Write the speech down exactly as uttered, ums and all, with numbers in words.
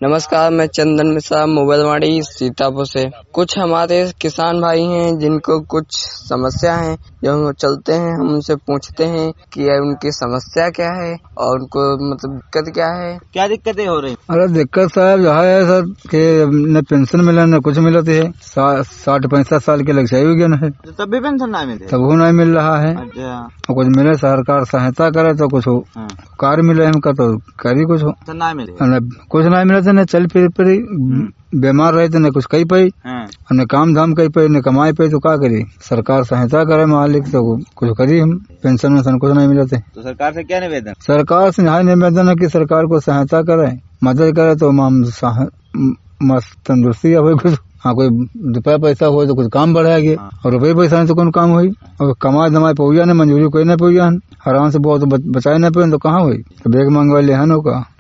नमस्कार, मैं चंदन मिश्रा मोबाइलवाड़ी सीतापुर से। कुछ हमारे किसान भाई हैं जिनको कुछ समस्या है, जो चलते हैं हम उनसे पूछते हैं कि उनकी समस्या क्या है और उनको मतलब दिक्कत क्या है। क्या दिक्कतें हो रही? अरे दिक्कत साहब यह है सर कि न पेंशन मिला न कुछ मिलत है। साठ पैंसठ साल के लग चाहिए गया है, तब भी पेंशन नहीं मिले, तब वो नहीं मिल रहा है। अच्छा। और कुछ मिले, सरकार सहायता करे तो कुछ हो, कार्य मिले हमका तो करी कुछ हो, नहीं मिले कुछ नहीं मिले न चल फिर फिर बीमार रहे थे न कुछ कही पाई, न काम धाम कही पाई, न कमाई पाई, तो क्या करी? सरकार सहायता करे मालिक तो कुछ करी। हम पेंशन वेंशन कुछ नहीं मिलते। तो सरकार से क्या निवेदन? सरकार से यही निवेदन है कि सरकार को सहायता करे, मदद करे तो मस्त तंदुरुस्ती हो कुछ। हाँ, कोई रुपया पैसा हो तो कुछ काम बढ़ाएगी, और रुपये पैसा नहीं तो कौन काम हुई। और कमाई दमाई पहुंचा नहीं, मंजूरी कोई नहीं पहुंचा, आराम से बहुत बचाए नहीं पे तो कहाँ हुई? तो बेग मंगवा ले है का।